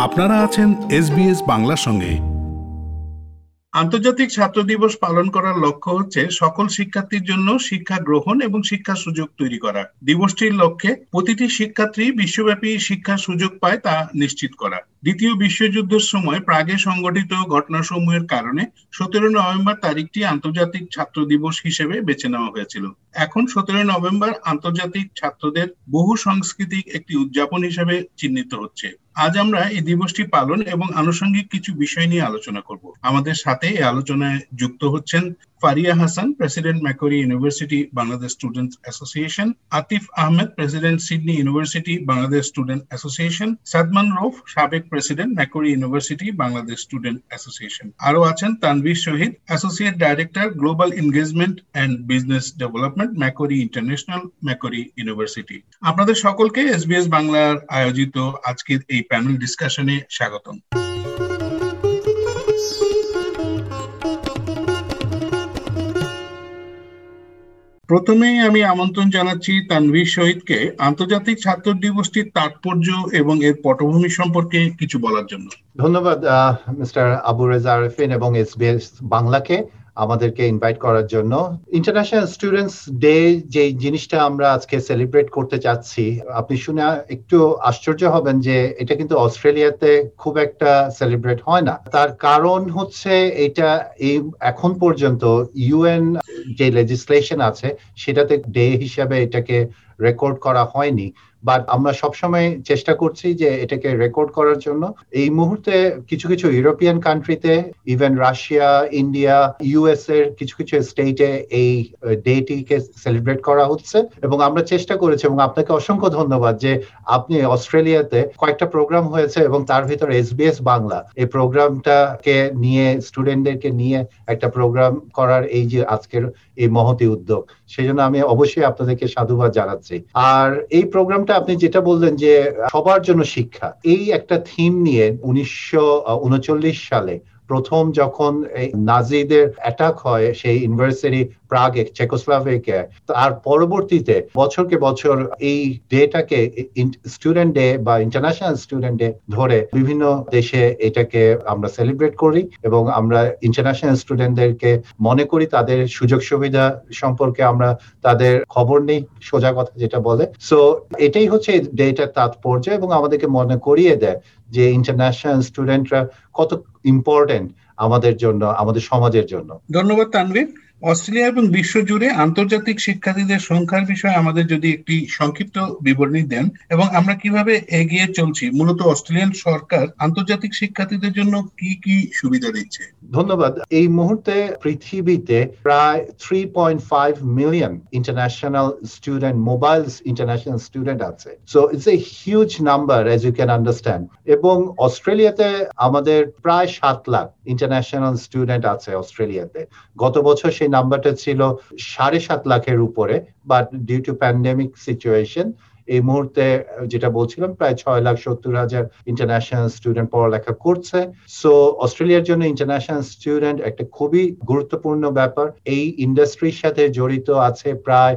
আপনারা আছেন SBS বাংলার সঙ্গে। আন্তর্জাতিক ছাত্র দিবস পালন করার লক্ষ্য হচ্ছে সকল শিক্ষার্থীর জন্য শিক্ষা গ্রহণ এবং শিক্ষার সুযোগ তৈরি করা। দিবসটির লক্ষ্যে প্রতিটি শিক্ষার্থী বিশ্বব্যাপী শিক্ষার সুযোগ পায় তা নিশ্চিত করা। দ্বিতীয় বিশ্বযুদ্ধের সময় প্রাগে সংঘটিত ঘটনাসমূহের কারণে 17 নভেম্বর তারিখটি আন্তর্জাতিক ছাত্র দিবস হিসেবে বেছে নেওয়া হয়েছিল। এখন 17 নভেম্বর আন্তর্জাতিক ছাত্রদের বহু সাংস্কৃতিক একটি উদযাপন হিসেবে চিহ্নিত হচ্ছে। আজ আমরা এই দিবসটি পালন এবং আনুষঙ্গিক কিছু বিষয় নিয়ে আলোচনা করব। আমাদের সাথে এই আলোচনায় যুক্ত হচ্ছেন Faria Hasan, president Macquarie University Bangladesh students association, Atif Ahmed, president Sydney university Bangladesh student association, Sadman Rauf, সাবেক president Macquarie University Bangladesh student association. আরো আছেন Tanvir Shahid, associate director global engagement and business development, Macquarie International, Macquarie University. আপনাদের সকলকে SBS বাংলার আয়োজিত আজকের এই প্যানেল ডিসকাশনে স্বাগতম। প্রথমেই আমি আমন্ত্রণ জানাচ্ছি তানভীর শহীদকে আন্তর্জাতিক ছাত্র দিবসটির তাৎপর্য এবং এর পটভূমি সম্পর্কে কিছু বলার জন্য। ধন্যবাদ মিস্টার আবু রেজা আরেফিন এবং SBS বাংলাকে আমাদেরকে ইনভাইট করার জন্য। ইন্টারন্যাশনাল স্টুডেন্টস ডে যে জিনিসটা আমরা আজকে সেলিব্রেট করতে চাচ্ছি, আপনি শুনে একটু আশ্চর্য হবেন যে এটা কিন্তু অস্ট্রেলিয়াতে খুব একটা সেলিব্রেট হয় না। তার কারণ হচ্ছে এটা এই এখন পর্যন্ত ইউএন যে লেজিসলেশন আছে সেটাতে ডে হিসাবে এটাকে রেকর্ড করা হয়নি। বাট আমরা সবসময় চেষ্টা করছি যে এটাকে রেকর্ড করার জন্য। এই মুহূর্তে কিছু কিছু ইউরোপিয়ান কান্ট্রিতে, ইভেন রাশিয়া, ইন্ডিয়া, ইউএস এর কিছু কিছু স্টেটে এই ডেটিকে সেলিব্রেট করা হচ্ছে এবং আমরা চেষ্টা করেছি। এবং আপনাকে অসংখ্য ধন্যবাদ যে আপনি অস্ট্রেলিয়াতে কয়েকটা প্রোগ্রাম হয়েছে এবং তার ভিতরে SBS বাংলা এই প্রোগ্রামটাকে নিয়ে, স্টুডেন্টদেরকে নিয়ে একটা প্রোগ্রাম করার এই যে আজকের এই মহতি উদ্যোগ, সেই জন্য আমি অবশ্যই আপনাদেরকে সাধুবাদ জানাচ্ছি। আর এই প্রোগ্রামটা আপনি যেটা বললেন যে সবার জন্য শিক্ষা, এই একটা থিম নিয়ে 1939 সালে প্রথম যখন নাজিদের অ্যাটাক হয় সেই ইউনিভার্সিটি প্রাগে, চেকোস্লোভাকিয়ায়, তার পরবর্তীতে বছরকে বছর এই ডেটাকে স্টুডেন্ট ডে বা ইন্টারন্যাশনাল স্টুডেন্ট ডে ধরে বিভিন্ন দেশে এটাকে আমরা সেলিব্রেট করি এবং আমরা ইন্টারন্যাশনাল স্টুডেন্টদেরকে মনে করি, তাদের সুযোগ সুবিধা সম্পর্কে আমরা তাদের খবর নেই, সোজা কথা যেটা বলে। সো এটাই হচ্ছে ডেটার তাৎপর্য এবং আমাদেরকে মনে করিয়ে দেয় যে ইন্টারন্যাশনাল স্টুডেন্টরা কত ইম্পর্টেন্ট আমাদের জন্য, আমাদের সমাজের জন্য। ধন্যবাদ তানভীর। অস্ট্রেলিয়া এবং বিশ্ব জুড়ে আন্তর্জাতিক শিক্ষার্থীদের সংখ্যার বিষয়ে আমাদের যদি একটি সংক্ষিপ্ত বিবরণী দেন এবং আমরা কিভাবে এগিয়ে চলছি। মূলত অস্ট্রেলিয়ান সরকার আন্তর্জাতিক শিক্ষার্থীদের জন্য কি কি সুবিধা দিচ্ছে? ধন্যবাদ। এই মুহূর্তে পৃথিবীতে প্রায় 3.5 million international student, mobile international student আছে। So it's a huge number, as you can understand. এবং অস্ট্রেলিয়াতে আমাদের প্রায় 7 লাখ ইন্টারন্যাশনাল স্টুডেন্ট আছে অস্ট্রেলিয়াতে। গত বছর সেই নাম্বারটা ছিল 7.5 লাখের উপরে, but due to pandemic situation এই মুহূর্তে যেটা বলছিলাম প্রায় 6,70,000 ইন্টারন্যাশনাল স্টুডেন্ট পড়ালেখা করছে। সো অস্ট্রেলিয়ার জন্য ইন্টারন্যাশনাল স্টুডেন্ট একটা খুবই গুরুত্বপূর্ণ ব্যাপার। এই ইন্ডাস্ট্রির সাথে জড়িত আছে প্রায়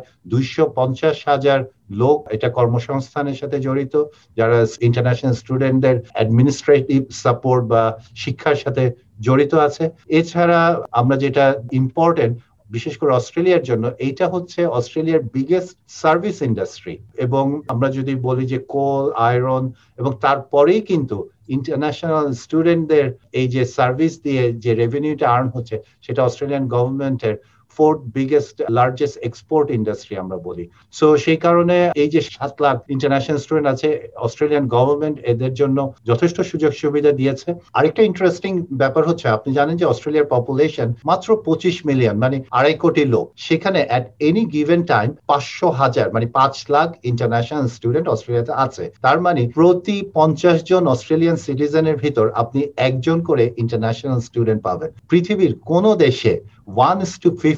250,000 লোক, এটা কর্মসংস্থানের সাথে জড়িত, যারা ইন্টারন্যাশনাল স্টুডেন্টদের অ্যাডমিনিস্ট্রেটিভ সাপোর্ট বা শিক্ষার সাথে জড়িত আছে। এছাড়া আমরা যেটা ইম্পর্টেন্ট বিশেষ করে অস্ট্রেলিয়ার জন্য, এইটা হচ্ছে অস্ট্রেলিয়ার বিগেস্ট সার্ভিস ইন্ডাস্ট্রি। এবং আমরা যদি বলি যে কোল, আয়রন, এবং তারপরেই কিন্তু ইন্টারন্যাশনাল স্টুডেন্টদের এই যে সার্ভিস দিয়ে যে রেভিনিউটা আর্ন হচ্ছে, সেটা অস্ট্রেলিয়ান গভর্নমেন্টের 4th biggest largest export industry আমরা বলি। সো সেই কারণে এই যে 7 লাখ ইন্টারন্যাশনাল স্টুডেন্ট আছে, অস্ট্রেলিয়ান গভর্নমেন্ট এদের জন্য যথেষ্ট সুযোগ সুবিধা দিয়েছে। আরেকটা ইন্টারেস্টিং ব্যাপার হচ্ছে, আপনি জানেন যে অস্ট্রেলিয়ার পপুলেশন মাত্র 25 মিলিয়ন, মানে 2.5 কোটি লোক। সেখানে অ্যাট এনি গিভেন টাইম 500,000 মানে 5 লাখ ইন্টারন্যাশনাল স্টুডেন্ট অস্ট্রেলিয়াতে আছে। তার মানে প্রতি 50 জন অস্ট্রেলিয়ান সিটিজেনের ভিতর আপনি একজন করে ইন্টারন্যাশনাল স্টুডেন্ট পাবেন। পৃথিবীর কোন দেশে 1:50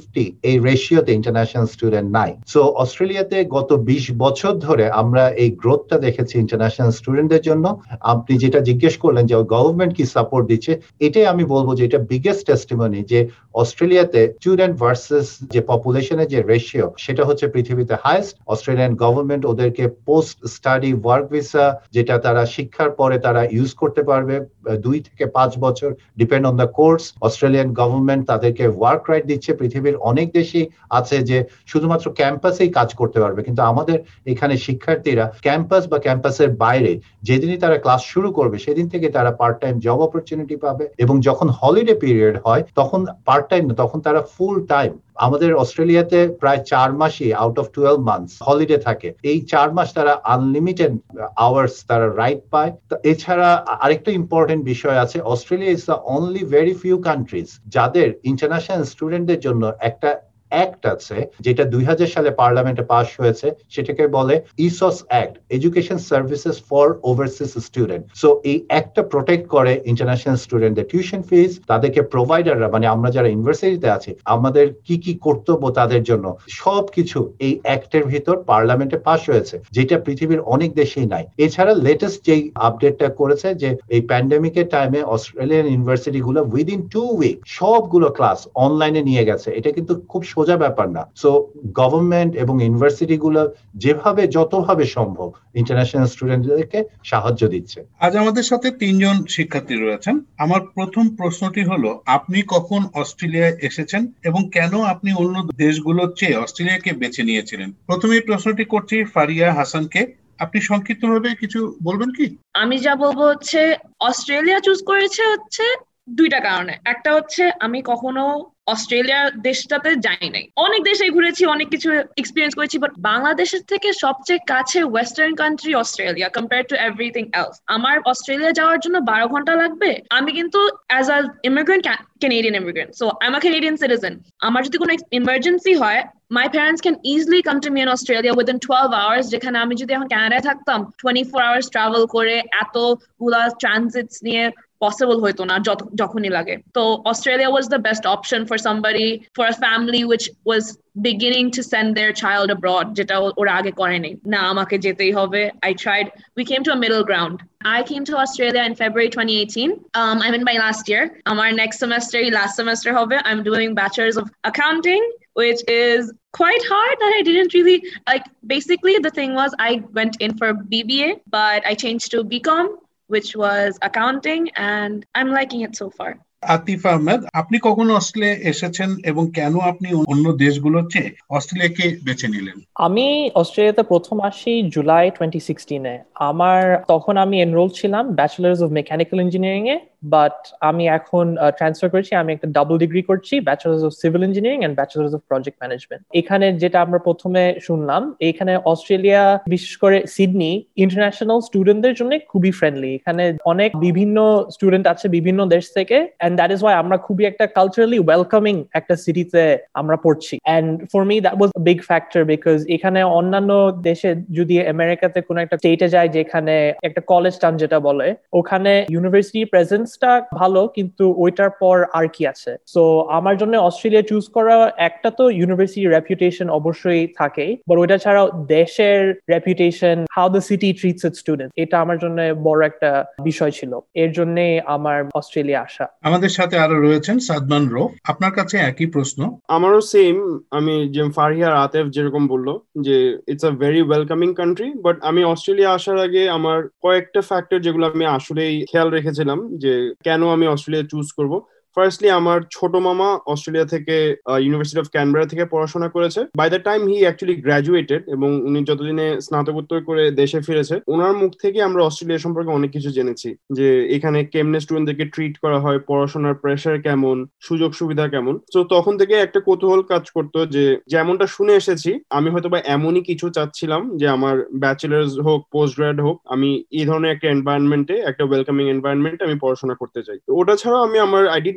50 এই রেশিওতে ইন্টারন্যাশনাল স্টুডেন্ট নাই। সো অস্ট্রেলিয়াতে গত 20 বছর ধরে আমরা এই গ্রোথটা দেখেছি ইন্টারন্যাশনাল স্টুডেন্টদের জন্য। আপনি যেটা জিজ্ঞেস করলেন যে গভর্নমেন্ট কি সাপোর্ট দিচ্ছে, এটাই আমি বলবো যে এটা বিগেস্ট টেস্টিমনি যে অস্ট্রেলিয়াতে স্টুডেন্ট ভার্সেস যে পপুলেশনের যে রেশিও সেটা হচ্ছে পৃথিবীতে হাইয়েস্ট। অস্ট্রেলিয়ান গভর্নমেন্ট ওদেরকে পোস্ট স্টাডি ওয়ার্ক ভিসা, যেটা তারা শিক্ষার পরে তারা ইউজ করতে পারবে 2 থেকে 5 বছর depend on the course. Australian government তাদেরকে ওয়ার্ক রাইট দিচ্ছে। পৃথিবীর অনেক দেশই আছে যে শুধুমাত্র ক্যাম্পাসেই কাজ করতে পারবে, কিন্তু আমাদের এখানে শিক্ষার্থীরা ক্যাম্পাস বা ক্যাম্পাসের বাইরে যেদিনই তারা ক্লাস শুরু করবে সেদিন থেকে তারা পার্ট টাইম জব অপরচুনিটি পাবে, এবং যখন হলিডে পিরিয়ড হয় তখন পার্ট টাইম না, তখন তারা ফুল টাইম। আমাদের অস্ট্রেলিয়াতে প্রায় 4 মাসই আউট অফ 12 মান্থস হলিডে থাকে। এই 4 মাস তারা আনলিমিটেড আওয়ার্স তারা রাইট পায়। এছাড়া আরেকটা ইম্পর্টেন্ট বিষয় আছে, Australia is the only very few countries যাদের ইন্টারন্যাশনাল স্টুডেন্টদের জন্য একটা অ্যাক্ট আছে, যেটা 2000 সালে পার্লামেন্টে পাস হয়েছে। সেটাকে বলে ESOS act, education services for overseas student. So এই অ্যাক্টটা প্রোটেক্ট করে ইন্টারন্যাশনাল স্টুডেন্টদের টিউশন ফিস, তাদেরকে প্রোভাইডাররা মানে আমরা যারা ইউনিভার্সিটিতে আছি আমাদের কি কি কর্তব্য তাদের জন্য সবকিছু এই অ্যাক্টের ভিতর পার্লামেন্টে পাস হয়েছে, যেটা পৃথিবীর অনেক দেশেই নাই। এছাড়া লেটেস্ট যেই আপডেটটা করেছে যে এই প্যান্ডেমিকের টাইমে অস্ট্রেলিয়ান ইউনিভার্সিটি গুলো উইদিন 2 উইক সবগুলো ক্লাস অনলাইনে নিয়ে গেছে। এটা কিন্তু খুব সোজা ব্যাপার না। সো গভর্নমেন্ট এবং ইউনিভার্সিটি গুলো যেভাবে যতভাবে সম্ভব ইন্টারন্যাশনাল স্টুডেন্টদেরকে সাহায্য দিচ্ছে। আজ আমাদের সাথে 3 জন শিক্ষার্থী রয়েছেন। আমার প্রথম প্রশ্নটি হলো, আপনি কখন অস্ট্রেলিয়ায় এসেছেন এবং কেন আপনি অন্য দেশগুলোর চেয়ে অস্ট্রেলিয়াকে বেছে নিয়েছিলেন? প্রথমেই প্রশ্নটি করছি ফারিয়া হাসানকে। আপনি সংক্ষিপ্তভাবে কিছু বলবেন কি? আমি যা বলবো হচ্ছে, অস্ট্রেলিয়া চুজ করেছে হচ্ছে 2টা কারণে। একটা হচ্ছে আমি কখনো অস্ট্রেলিয়া দেশটাতে যাই নাই, অনেক দেশে ঘুরেছি, অনেক কিছু এক্সপিরিয়েন্স করেছি, বাট বাংলাদেশের থেকে সবচেয়ে কাছে western country Australia compare to everything else. আমার অস্ট্রেলিয়া যাওয়ার জন্য 12 ঘন্টা লাগবে। আমি কিন্তু as a immigrant, Canadian immigrant, so I'm a Canadian citizen. আমার যদি কোনো emergency হয়, my parents can easily come to me in Australia within 12 hours, যেখানে আমি যদি এখন কানাডায় থাকতাম 24 hours travel করে এতগুলা ট্রানজিটস নিয়ে possible হইতো না যখনই লাগে। তো Australia was the best option for somebody, for a family which was beginning to send their child abroad, যেটা ওরা আগে করেনি। না, আমাকে যেতেই হবে। I tried. We came to a middle ground. I came to Australia in February 2018. I'm in my last year. Our next semester, last semester হবে. I'm doing Bachelor's of Accounting, which is quite hard that I didn't really like. Basically, the thing was I went in for BBA, but I changed to BCom, which was accounting, and I'm liking it so far. Atif Ahmed, আপনি কখন Australia এসেছেন এবং কেন আপনি অন্য দেশগুলোর চেয়ে অস্ট্রেলিয়াকে বেছে নিলেন? আমি অস্ট্রেলিয়াতে প্রথম আসি জুলাই 2016-এ। আমার তখন আমি এনরোল ছিলাম ব্যাচেলার্স অফ মেকানিক্যাল ইঞ্জিনিয়ারিং এ, বাট আমি এখন ট্রান্সফার করেছি। আমি একটা ডাবল ডিগ্রি করছি, bachelors of civil engineering and bachelors of project management. এখানে যেটা আমরা প্রথমে শুনলাম, এখানে অস্ট্রেলিয়া বিশেষ করে সিডনি ইন্টারন্যাশনাল স্টুডেন্টদের জন্য খুবই ফ্রেন্ডলি। এখানে অনেক বিভিন্ন স্টুডেন্ট আছে বিভিন্ন দেশ থেকে, and that is why আমরা খুবই একটা কালচারালি ওয়েলকামিং একটা সিটিতে আমরা পড়ছি। and for me that was a big factor, because এখানে অন্যান্য দেশে যদি আমেরিকাতে কোনো একটা স্টেটে যায় যেখানে একটা কলেজ টাউন যেটা বলে, ওখানে ইউনিভার্সিটি প্রেজেন্সটা ভালো, কিন্তু ওইটার পর আর কি আছে। সো আমার জন্য অস্ট্রেলিয়া চুজ করা, একটা তো ইউনিভার্সিটি রেপুটেশন অবশ্যই থাকে, বাট ওইটা ছাড়াও দেশের reputation, how the city treats its student, এটা আমার জন্য বড় একটা বিষয় ছিল। এর জন্য আমার অস্ট্রেলিয়া আসা। আমাদের সাথে আরো রয়েছেন সাদমান রৌফ। আপনার কাছে একই প্রশ্ন। আমারও সেম। আমি যে ফারিয়া আতেফ যেরকম বললো যে it's a very welcoming country, but আমি অস্ট্রেলিয়া আসার আগে আমার কয়েকটা ফ্যাক্টর যেগুলো আমি আসলেই খেয়াল রেখেছিলাম যে কেন আমি অস্ট্রেলিয়া চুজ করব। ফার্স্টলি, আমার ছোট মামা অস্ট্রেলিয়া থেকে ইউনিভার্সিটি অফ ক্যানবেরা থেকে পড়াশোনা করেছে। By the time he actually graduated এবং উনি যতদিনে স্নাতকোত্তর করে দেশে ফিরেছে, ওনার মুখ থেকে আমরা অস্ট্রেলিয়া সম্পর্কে অনেক কিছু জেনেছি, যে এখানে কেমনে স্টুডেন্টদেরকে ট্রিট করা হয়, পড়াশোনার প্রেশার কেমন, সুযোগ সুবিধা কেমন। তো তখন থেকে একটা কৌতূহল কাজ করতো যে যেমনটা শুনে এসেছি আমি হয়তো বা এমনই কিছু চাচ্ছিলাম যে আমার ব্যাচেলার্স হোক, পোস্ট গ্রাড হোক, আমি এই ধরনের একটা এনভায়রনমেন্টে, একটা ওয়েলকামিং এনভায়রনমেন্টে আমি পড়াশোনা করতে চাই। তো ওটা ছাড়াও আমি I did my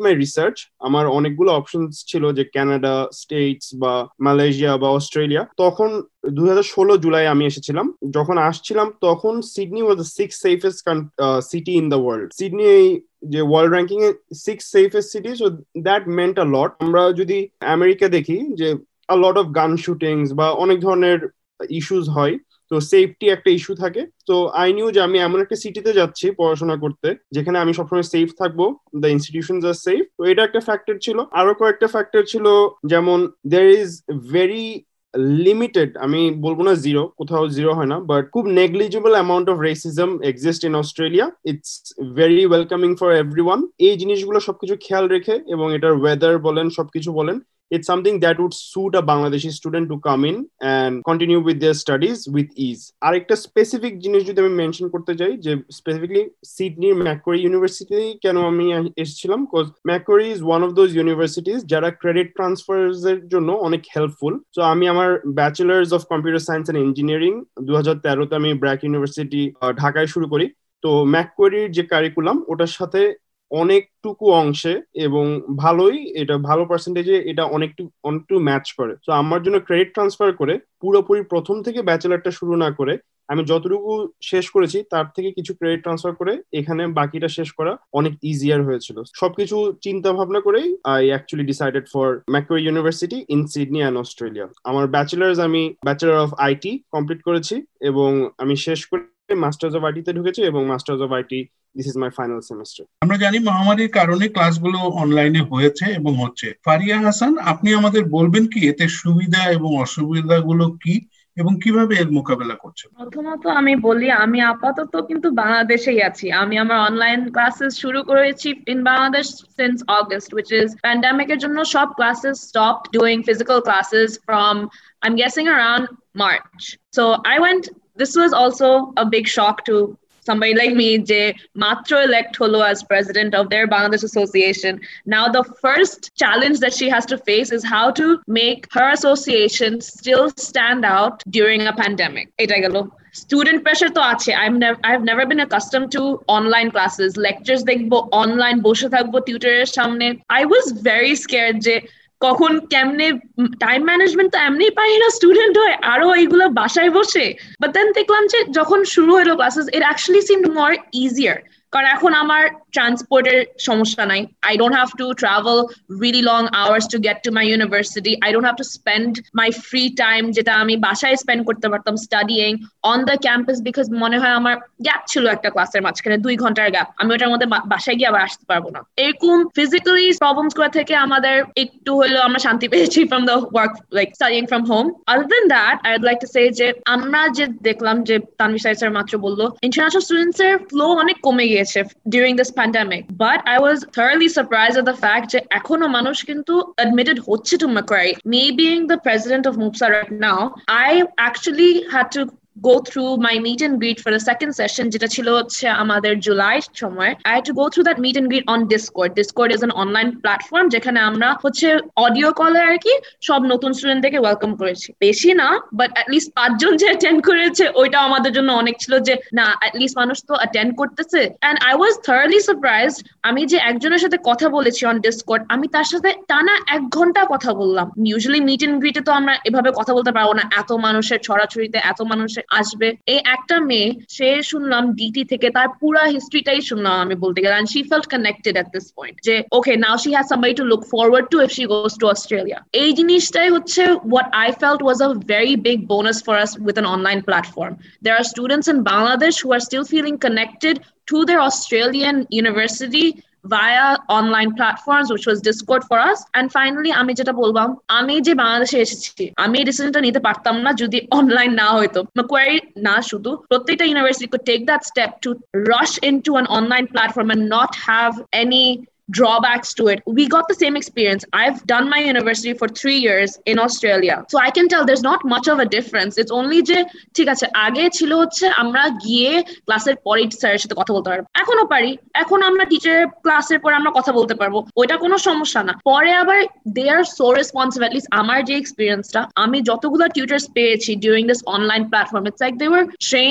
my research আমার অনেকগুলো অপশনস ছিল, যে কানাডা, স্টেটস বা মালয়েশিয়া বা অস্ট্রেলিয়া। তখন 2016 জুলাই আমি এসেছিলাম। যখন আসছিলাম তখন Sydney was the 6th safest city in the world. Sydney যে ওয়ার্ল্ড র্যাঙ্কিং এ 6th safest city, so that meant a lot. আমরা যদি আমেরিকা দেখি যে আ লট অফ গান শুটিংস বা অনেক ধরনের ইস্যুস হয়, তো সেফটি একটা ইস্যু থাকে। তো আই নিউ যে আমি এমন একটা সিটিতে যাচ্ছি পড়াশোনা করতে যেখানে আমি সবসময় সেফ থাকবো, দ্য ইনস্টিটিউশনস আর সেফ। তো এটা একটা ফ্যাক্টর ছিল। আরো কয়েকটা ফ্যাক্টর ছিল, যেমন দেয়ার ইজ ভেরি লিমিটেড, আমি বলবো না জিরো, কোথাও জিরো হয় না, বাট খুব negligible amount of racism exist in Australia. It's very welcoming for everyone. এই জিনিসগুলো সবকিছু খেয়াল রেখে এবং এটার ওয়েদার বলেন সবকিছু বলেন, it's something that would suit a Bangladeshi student to come in and continue with their studies with ease. আরেকটা স্পেসিফিক জিনিস যদি আমি মেনশন করতে চাই, যে স্পেসিফিকলি সিডনির ম্যাকোয়ারি ইউনিভার্সিটি কেন আমি এসেছিলাম, because Macquarie is one of those universities যারা ক্রেডিট ট্রান্সফার্স এর জন্য অনেক হেল্পফুল। সো আমি আমার bachelors of computer science and engineering 2013-তে আমি ব্র্যাক ইউনিভার্সিটি ঢাকায় শুরু করি। তো ম্যাকোয়ারির যে কারিকুলাম ওটার সাথে অনেকটুকু অংশে এবং ভালোই, এটা ভালো পার্সেন্টেজে এটা অনেকটু ম্যাচ করে। তো আমার জন্য ক্রেডিট ট্রান্সফার করে পুরোপুরি প্রথম থেকে ব্যাচেলারটা শুরু না করে আমি যতটুকু শেষ করেছি তার থেকে কিছু ক্রেডিট ট্রান্সফার করে এখানে বাকিটা শেষ করা অনেক ইজিয়ার হয়েছিল। সবকিছু চিন্তা ভাবনা করেই I actually decided for Macquarie university in Sydney and Australia. আমার আমি ব্যাচেলার অফ আইটি কমপ্লিট করেছি এবং আমি শেষ করে মাস্টার্স অফ আইটি তে ঢুকেছি এবং masters of IT this is my final semester. আমরা জানি মহামারীর কারণে ক্লাসগুলো অনলাইনে হয়েছে এবং হচ্ছে। ফারিয়া হাসান, আপনি আমাদের বলবেন কি এতে সুবিধা এবং অসুবিধাগুলো কি এবং কিভাবে এর মোকাবেলা করছেন? প্রথমত আমি বলি, আমি আপাতত কিন্তু বাংলাদেশেই আছি। আমি আমার অনলাইন ক্লাসেস শুরু করেছি in Bangladesh since August, which is pandemic এর জন্য সব classes stopped doing physical classes from I'm guessing around March. So this was also a big shock to somebody like me, je matro elect holo as president of their Bangladesh Association. Now the first challenge that she has to face is how to make her association still stand out during a pandemic. Eta gelo student pressure to ache. I've never been accustomed to online classes, lectures dekhbo online, boshe thakbo tutor er samne. I was very scared je কখন কেমনে time management তো এমনি পাই না student হয়ে, আরো এইগুলো বাসায় বসে। বাট দেন দেখলাম যে যখন শুরু হলো classes, it actually seemed more easier, কারণ এখন আমার ট্রান্সপোর্টের সমস্যা নাই। I don't have to travel really long hours to get to my university. I don't have to spend my free time যেটা আমি বাসায় স্পেন্ড করতে পারতাম studying on the campus, because মনে হয় আমার গ্যাপ ছিল একটা ক্লাসের মাঝখানে 2 ঘন্টার গ্যাপ, আমি ওটার মধ্যে বাসায় গিয়ে আবার আসতে পারবো না। এরকম ফিজিক্যালি প্রবলেমস গুলো থেকে আমাদের একটু হলেও আমরা শান্তি পেয়েছি from the work, like studying from home. Other than that, I would like to say যে আমরা যে দেখলাম যে তানভীর স্যার মাত্র বললো ইন্টারন্যাশনাল স্টুডেন্টস এর ফ্লো অনেক কমে গিয়েছে during this pandemic, but I was thoroughly surprised at the fact যে এখনো মানুষ কিন্তু admitted হচ্ছে to Macquarie. Me being the president of MUPSA right now, I actually had to go through my meet and greet for the second session যেটা ছিল হচ্ছে আমাদের জুলাই সময়। I had to go through that meet and greet on Discord. Discord is an online platform যেখানে আমরা হচ্ছে audio কলে আর কি সব নতুন স্টুডেন্টদেরকে ওয়েলকাম করেছি। বেশি না, বাট at least 5 জন যে অ্যাটেন্ড করেছে ওইটা আমাদের জন্য অনেক ছিল, যে না at least মানুষ তো অ্যাটেন্ড করতেছে। and I was thoroughly surprised, আমি যে একজনের সাথে কথা বলেছি on Discord, আমি তার সাথে টানা 1 ঘন্টা কথা বললাম। ইউজুয়ালি মিট এন্ড গ্রিটে তো আমরা এভাবে কথা বলতে পারবো না, এত মানুষের ছড়াছড়িতে এত মানুষের আসবে। এই একটা মেয়ে, সে শুনলাম ডিটি থেকে তার পুরো হিস্ট্রিটাই শুনলাম আমি বলতে গেলে, and she felt connected at this point যে okay, now she has somebody to look forward to if she goes to Australia. এই জিনিসটাই হচ্ছে what I felt was a very big bonus for us with an online platform. There are students in Bangladesh who are still feeling connected to their Australian university via online platforms, which was Discord for us. And finally, আমি যেটা বলবাম, আমি যে বাংলাদেশে এসেছি, আমি এই ডিসিশনটা নিতে পারতাম না যদি অনলাইন না হইতো। Macquarie না শুধু, প্রত্যেকটা university could take that step to rush into an online platform and not have any drawbacks to it. We got the same experience. I've done my university for 3 years in Australia, so I can tell there's not much of a difference. It's only যে ঠিক আছে আগে ছিল হচ্ছে আমরা গিয়ে ক্লাসের পরে স্যারের সাথে কথা বলতে পারবো, এখনো পারি, এখন আমরা টিচারের ক্লাসের পরে আমরা কথা বলতে পারবো, ওইটা কোনো সমস্যা না। পরে আবার they are so responsive, at least আমার যে এক্সপিরিয়েন্সটা, আমি যতগুলো টিউটার্স পেয়েছি during this online platform, it's like they were trained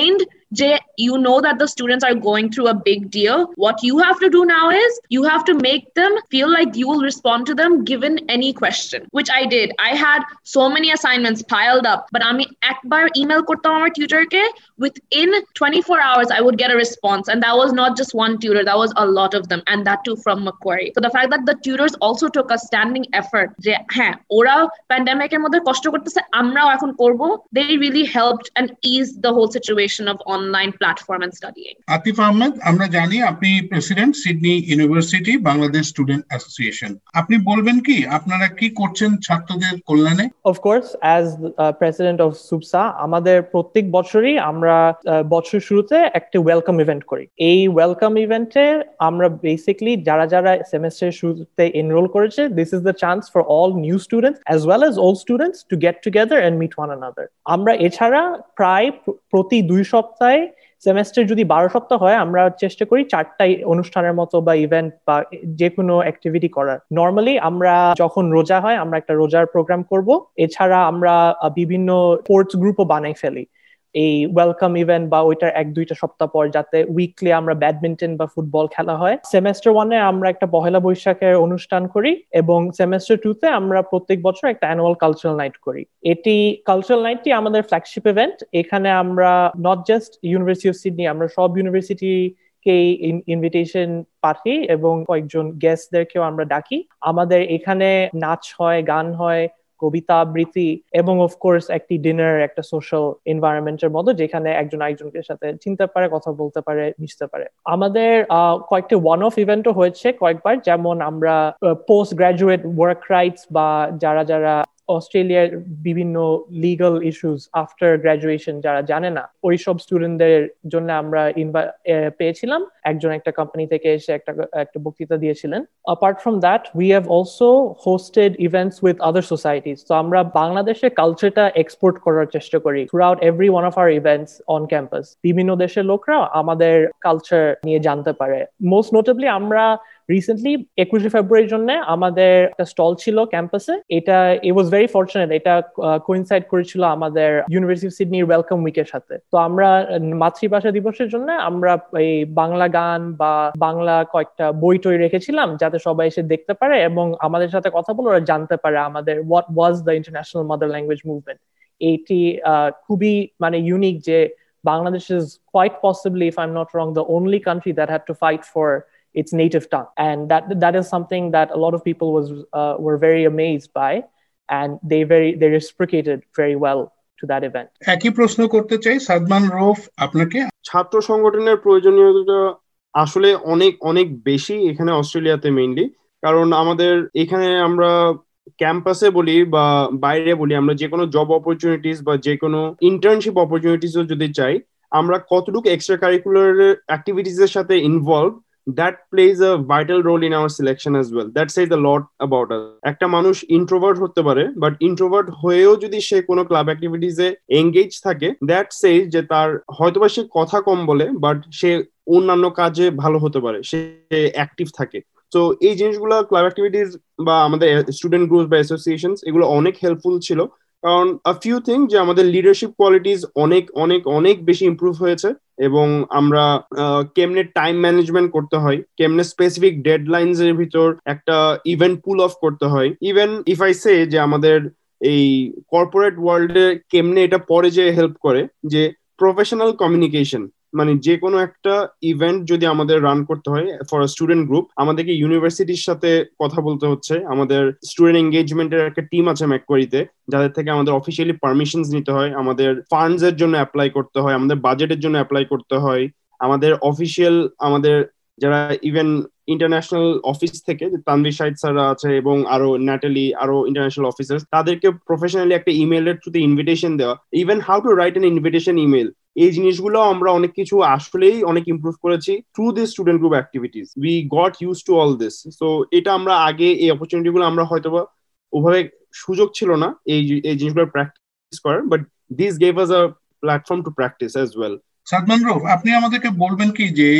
you know that the students are going through a big deal. What you have to do now is you have to make them feel like you will respond to them given any question, which I did. I had so many assignments piled up, but আমি একবার email করতাম আমার tutorকে, within 24 hours I would get a response, and that was not just one tutor, that was a lot of them, and that too from Macquarie. So the fact that the tutors also took a standing effort যে হ্যাঁ ওরা প্যান্ডেমিকের মধ্যে কষ্ট করতেছে, আমরাও এখন করব, they really helped and eased the whole situation of online platform and studying. Atif Ahmed, আমরা জানি আপনি president Sydney university Bangladesh student association. আপনি বলবেন কি আপনারা কি করছেন ছাত্রদের কল্যাণে? Of course, as president of SUBSA, আমাদের প্রত্যেক বছরই আমরা বছর শুরুতে একটা ওয়েলকাম ইভেন্ট করি। এই ওয়েলকাম ইভেন্টে আমরা বেসিক্যালি যারা যারা সেমেস্টারের শুরুতে এনরোল করেছে, this is the chance for all new students as well as old students to get together and meet one another. আমরা এছাড়া প্রায় প্রতি 2 সপ্তাহে, সেমেস্টার যদি 12 সপ্তাহ হয়, আমরা চেষ্টা করি 4টা অনুষ্ঠানের মতো বা ইভেন্ট বা যে কোনো অ্যাক্টিভিটি করার। নর্মালি আমরা যখন রোজা হয় আমরা একটা রোজার প্রোগ্রাম করব। এছাড়া আমরা বিভিন্ন স্পোর্টস গ্রুপও বানাই ফেলি এই ওয়েলকাম ইভেন্ট বা ওইটার 1-2টা সপ্তাহ পর, যাতে উইকলি আমরা ব্যাডমিন্টন বা ফুটবল খেলা হয়। সেমেস্টার 1-এ আমরা একটা পহেলা বৈশাখের অনুষ্ঠান করি এবং সেমেস্টার 2-তে আমরা প্রত্যেক বছর একটা অ্যানুয়াল কালচারাল নাইট করি। এটি কালচারাল নাইটটি আমাদের ফ্ল্যাগশিপ ইভেন্ট। এখানে আমরা not just university of Sydney, আমরা সব ইউনিভার্সিটিকে ইনভিটেশন পাঠাই এবং কয়েকজন গেস্টদেরকেও আমরা ডাকি। আমাদের এখানে নাচ হয়, গান হয়, কবিতা আবৃত্তি এবং অফকোর্স একটি ডিনার, একটা সোশ্যাল এনভায়রনমেন্টের মতো যেখানে একজন আরেকজনের সাথে চিনতে পারে, কথা বলতে পারে, মিশতে পারে। আমাদের কয়েকটা ওয়ান অফ ইভেন্টও হয়েছে কয়েকবার, যেমন আমরা পোস্ট গ্রাজুয়েট ওয়ার্ক রাইটস বা যারা যারা অস্ট্রেলিয়ার বিভিন্ন লিগাল ইস্যুস আফটার গ্রাজুয়েশন যারা জানে না, ওইসব স্টুডেন্টদের জন্য আমরা পেয়েছিলাম। একজন একটা কোম্পানি থেকে এসে একটা বক্তৃতা দিয়েছিলেন। Apart from that, we have also hosted events with other societies. তো আমরা বাংলাদেশের কালচারটা এক্সপোর্ট করার চেষ্টা করি throughout every one of our events on campus. বিভিন্ন দেশের লোকরা আমাদের কালচার নিয়ে জানতে পারে। মোস্ট নোটেবলি আমরা রিসেন্টলি 21শে ফেব্রুয়ারির জন্য আমাদের একটা স্টল ছিল ক্যাম্পাসে। এটা ইট ওয়াজ ভেরি ফরচুনেট, এটা কোইনসাইড করেছিল আমাদের ইউনিভার্সিটি অফ সিডনির ওয়েলকাম উইকের সাথে। তো আমরা মাতৃভাষা দিবসের জন্য আমরা এই বাংলা গান বা বাংলা কয়েকটা বই টই রেখেছিলাম যাতে সবাই এসে দেখতে পারে এবং আমাদের সাথে কথা বলে ওরা জানতে পারে আমাদের what was the international mother language movement. এইটি খুবই মানে ইউনিক যে Bangladesh is quite possibly, if I am not wrong, the only country that had to fight for its native tongue, and that is something that a lot of people were very amazed by, and they reciprocated very well to that event. একই প্রশ্ন করতে চাই সাদমান রৌফ আপনাকে। ছাত্র সংগঠনের প্রয়োজনীয়তা আসলে অনেক অনেক বেশি এখানে অস্ট্রেলিয়াতে মেইনলি, কারণ আমাদের এখানে আমরা ক্যাম্পাসে বলি বা বাইরে বলি, আমরা যে কোনো জব অপরচুনিটিস বা যে কোনো ইন্টার্নশিপ অপরচুনিটিসও যদি চাই, আমরা কতটুকু এক্সট্রা কারিকুলার অ্যাক্টিভিটিস এর সাথে involve, that plays a vital role in our selection as well. That says a lot about us. একটা মানুষ ইন্ট্রোভার্ট হতে পারে, বাট ইন্ট্রোভার্ট হয়েও যদি সে কোনো ক্লাব অ্যাক্টিভিটিসে এঙ্গেজ থাকে, দ্যাট সেজ যে তার হয়তোবা সে কথা কম বলে বাট সে অন্যান্য কাজে ভালো হতে পারে, সে অ্যাক্টিভ থাকে। তো এই জিনিসগুলো ক্লাব অ্যাক্টিভিটিস বা আমাদের স্টুডেন্ট গ্রুপ বা অ্যাসোসিয়েশনস এগুলো অনেক হেল্পফুল ছিল, কারণ আ ফিউ থিং যে আমাদের লিডারশিপ কোয়ালিটিস অনেক অনেক অনেক বেশি ইমপ্রুভ হয়েছে এবং আমরা কেমনে টাইম ম্যানেজমেন্ট করতে হয়, কেমনে স্পেসিফিক ডেডলাইনস এর ভিতর একটা ইভেন্ট পুল অফ করতে হয়। ইভেন ইফ আই সে যে আমাদের এই কর্পোরেট ওয়ার্ল্ডে কেমনে এটা পরে যে হেল্প করে যে প্রফেশনাল কমিউনিকেশন, মানে যে কোনো একটা ইভেন্ট যদি আমাদের রান করতে হয় ফর স্টুডেন্ট গ্রুপ, আমাদেরকে ইউনিভার্সিটির সাথে কথা বলতে হচ্ছে। আমাদের স্টুডেন্ট এঙ্গেজমেন্টের একটা টিম আছে ম্যাককোয়ারিতে, যাদের থেকে আমাদের অফিসিয়ালি পারমিশনস নিতে হয়, আমাদের ফান্ডস এর জন্য অ্যাপ্লাই করতে হয়, আমাদের বাজেটের জন্য অ্যাপ্লাই করতে হয়, আমাদের অফিসিয়াল আমাদের যারা ইভেন ইন্টারন্যাশনাল অফিস থেকে তানভীর শাহিদ স্যাররা আছে এবং আরো ন্যাটালি আরো ইন্টারন্যাশনাল অফিসার্স, তাদেরকে প্রফেশনালি একটা ইমেইলের থ্রুতে ইনভিটেশন দেওয়া, even how to write an invitation email, এই জিনিসগুলো আমরা অনেক কিছু আসলেই অনেক ইমপ্রুভ করেছি through this student group activities. We got use to all this. So এটা আমরা আগে এই অপরচুনিটি গুলো আমরা হয়তোবা ওভাবে সুযোগ ছিল না এই জিনিসগুলো প্র্যাকটিস করার, but this gave us a platform to practice as well. Sadman Rauf, আপনি আমাদেরকে বলবেন কি যে এই যে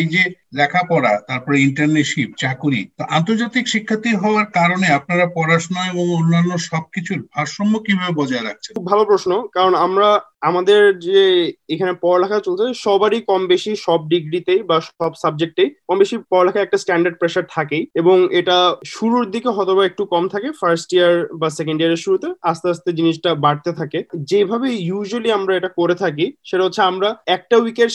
লেখাপড়া, তারপরে ইন্টার্নশিপ, চাকুরি। তো আন্তর্জাতিক শিক্ষার্থী হওয়ার কারণে আপনারা পড়াশোনা এবং অন্যান্য সবকিছুর ভারসাম্য কিভাবে বজায় রাখছেন? খুব ভালো প্রশ্ন, কারণ আমাদের যে এখানে পড়ালেখা চলছে সবারই কম বেশি সব ডিগ্রিতেই বা সব সাবজেক্টেই কম বেশি পড়ালেখা একটা স্ট্যান্ডার্ড প্রেশার থাকেই, এবং এটা শুরুর দিকে হয়তো একটু কম থাকে, ফার্স্ট ইয়ার বা সেকেন্ড ইয়ারের শুরুতে, আস্তে আস্তে জিনিসটা বাড়তে থাকে। যেভাবে ইউজুয়ালি আমরা এটা করে থাকি সেটা হচ্ছে আমরা একটা উইকের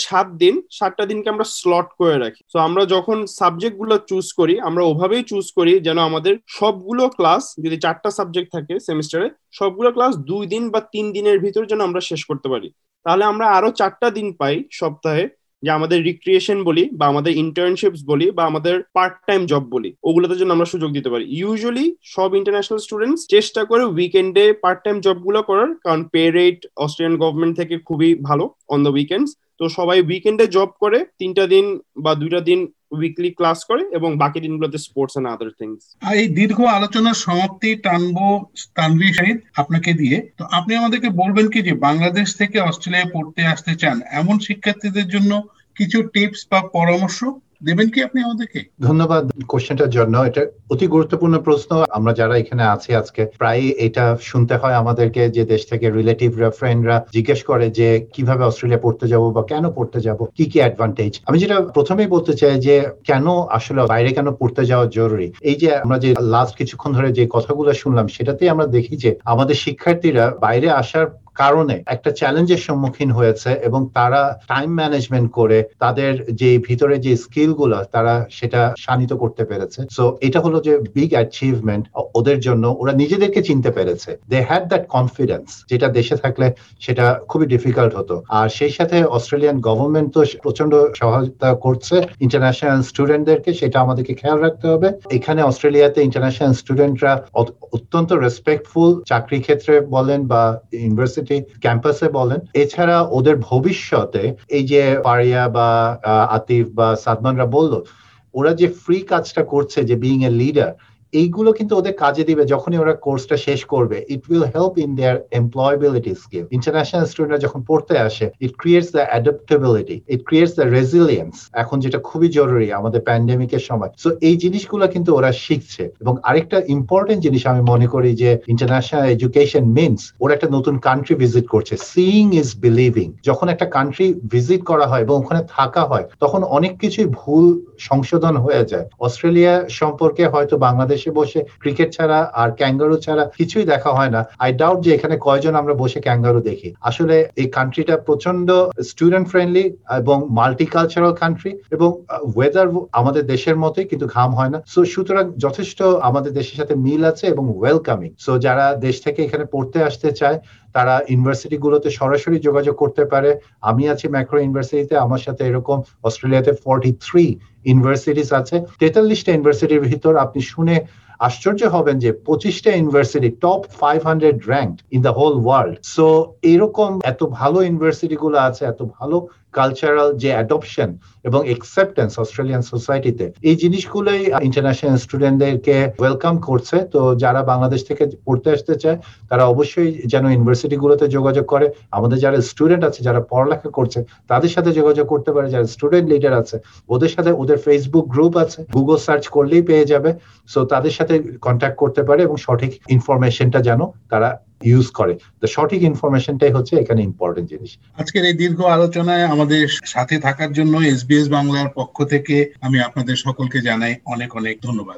7টা দিনকে আমরা স্লট করে রাখি। তো আমরা যখন সাবজেক্ট গুলো চুজ করি আমরা ওভাবেই চুজ করি যেন আমাদের সবগুলো ক্লাস, যদি 4টা সাবজেক্ট থাকে সেমিস্টারে, সবগুলো ক্লাস 2 দিন বা 3 দিনের ভিতর যেন আমরা শেষ করতে পারি। তাহলে আমরা আরো 4টা দিন পাই সপ্তাহে, যে আমাদের রিক্রিয়েশন বলি বা আমাদের ইন্টার্নশিপস বলি বা আমাদের পার্ট টাইম জব বলি, ওগুলোতে জন্য আমরা সুযোগ দিতে পারি। ইউজুয়ালি সব ইন্টারন্যাশনাল স্টুডেন্টস চেষ্টা করে উইকেন্ডে পার্ট টাইম জব গুলো করার, কারণ পে রেট অস্ট্রেলিয়ান গভর্নমেন্ট থেকে খুবই ভালো অন দ্য উইকেন্ডস। তো সবাই উইকেন্ডে জব করে 3টা দিন বা 2টা দিন উইকলি ক্লাস করে, এবং বাকি দিনগুলোতে স্পোর্টস এন্ড আদার থিংস। এই দীর্ঘ আলোচনার সমাপ্তি টানবো তানভীর শাহিদ আপনাকে দিয়ে। তো আপনি আমাদেরকে বলবেন কি যে বাংলাদেশ থেকে অস্ট্রেলিয়া পড়তে আসতে চান এমন শিক্ষার্থীদের জন্য কিছু টিপস বা পরামর্শ দেবেন কি আপনি আমাদেরকে? ধন্যবাদ কোশ্চেনটার জন্য। এটা অতি গুরুত্বপূর্ণ প্রশ্ন। আমরা যারা এখানে আছি আজকে প্রায় এটা শুনতে হয় আমাদেরকে, যে দেশ থেকে রিলেটিভরা, ফ্রেন্ডরা জিজ্ঞেস করে যে কিভাবে অস্ট্রেলিয়া পড়তে যাব বা কেন পড়তে যাব, কি কি অ্যাডভান্টেজ। আমি যেটা প্রথমেই বলতে চাই যে কেন আসলে বাইরে কেন পড়তে যাওয়া জরুরি। এই যে আমরা যে লাস্ট কিছুক্ষণ ধরে যে কথাগুলো শুনলাম সেটাতেই আমরা দেখি যে আমাদের শিক্ষার্থীরা বাইরে আসার কারণে একটা চ্যালেঞ্জের সম্মুখীন হয়েছে, এবং তারা টাইম ম্যানেজমেন্ট করে তাদের যে ভিতরে যে স্কিল গুলো তারা সেটা শানিত করতে পেরেছে। সো এটা হলো যে বিগ অ্যাচিভমেন্ট ওদের জন্য। ওরা নিজেদেরকে চিনতে পেরেছে, দে হ্যাড দ্যাট কনফিডেন্স, যেটা দেশে থাকলে সেটা খুবই ডিফিকাল্ট হতো। আর সেই সাথে অস্ট্রেলিয়ান গভর্নমেন্ট তো প্রচন্ড সহায়তা করছে ইন্টারন্যাশনাল স্টুডেন্টদেরকে, সেটা আমাদেরকে খেয়াল রাখতে হবে। এখানে অস্ট্রেলিয়াতে ইন্টারন্যাশনাল স্টুডেন্টরা অত্যন্ত রেসপেক্টফুল, চাকরি ক্ষেত্রে বলেন বা ইউনিভার্সিটি ক্যাম্পাসে বলেন। এছাড়া ওদের ভবিষ্যতে এই যে পারিয়া বা আতিফ বা সাদমানরা বললো, ওরা যে ফ্রি কাজটা করছে, যে বিইং এ লিডার, এইগুলো কিন্তু ওদের কাজে দিবে যখনই ওরা কোর্সটা শেষ করবে। It will help in their employability skill. International স্টুডেন্টরা যখন পড়তে আসে, it creates the adaptability, it creates the resilience, এখন যেটা খুবই জরুরি আমাদের প্যান্ডেমিকের সময়। সো এই জিনিসগুলো কিন্তু ওরা শিখছে। এবং আরেকটা ইম্পর্টেন্ট জিনিস আমি মনে করি যে ইন্টারন্যাশনাল এডুকেশন মিনস ওরা একটা নতুন কান্ট্রি ভিজিট করছে। Seeing is believing. যখন একটা কান্ট্রি ভিজিট করা হয় এবং ওখানে থাকা হয়, তখন অনেক কিছুই ভুল সংশোধন হয়ে যায়। অস্ট্রেলিয়া সম্পর্কে হয়তো বাংলাদেশ বসে ক্রিকেট ছাড়া আর ক্যাঙ্গারু ছাড়া কিছুই দেখা হয় না। আই ডাউট যে এখানে কয়জন আমরা বসে ক্যাঙ্গারু দেখি। আসলে এই কান্ট্রিটা প্রচন্ড স্টুডেন্ট ফ্রেন্ডলি এবং মাল্টিকালচারাল কান্ট্রি, এবং ওয়েদার আমাদের দেশের মতোই, কিন্তু ঘাম হয় না। সো সুতরাং যথেষ্ট আমাদের দেশের সাথে মিল আছে এবং ওয়েলকামিং। সো যারা দেশ থেকে এখানে পড়তে আসতে চায় তারা ইউনিভার্সিটি গুলোতে সরাসরি যোগাযোগ করতে পারে। আমি আছি ম্যাক্রো ইউনিভার্সিটিতে, আমার সাথে এরকম অস্ট্রেলিয়াতে 43 ইউনিভার্সিটিস আছে। 43টা ইউনিভার্সিটির ভিতর আপনি শুনে আশ্চর্য হবেন যে 25টা university top 500 ranked in the whole world. So এরকম এত ভালো ইউনিভার্সিটি গুলো আছে, এত ভালো কালচারাল যে অ্যাডপশন এবং অ্যাকসেপ্টেন্স অস্ট্রেলিয়ান সোসাইটিতে, এই জিনিসগুলোই ইন্টারন্যাশনাল স্টুডেন্টদেরকে ওয়েলকাম করছে। তো যারা বাংলাদেশ থেকে পড়তে আসতে চায় তারা অবশ্যই যেন ইউনিভার্সিটি গুলোতে যোগাযোগ করে। আমাদের যারা স্টুডেন্ট আছে, যারা পড়ালেখা করছে, তাদের সাথে যোগাযোগ করতে পারে। যারা স্টুডেন্ট লিডার আছে ওদের সাথে, ওদের ফেসবুক গ্রুপ আছে, গুগল সার্চ করলেই পেয়ে যাবে। সো তাদের সাথে কন্ট্যাক্ট করতে পারে এবং সঠিক ইনফরমেশনটা যেন তারা ইউজ করে। তো সঠিক ইনফরমেশনটাই হচ্ছে এখানে ইম্পর্টেন্ট জিনিস। আজকের এই দীর্ঘ আলোচনায় আমাদের সাথে থাকার জন্য এসবিএস বাংলার পক্ষ থেকে আমি আপনাদের সকলকে জানাই অনেক অনেক ধন্যবাদ।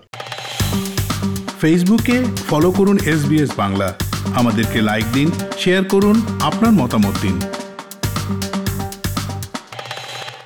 ফেসবুকে ফলো করুন SBS বাংলা, আমাদেরকে লাইক দিন, শেয়ার করুন, আপনার মতামত দিন।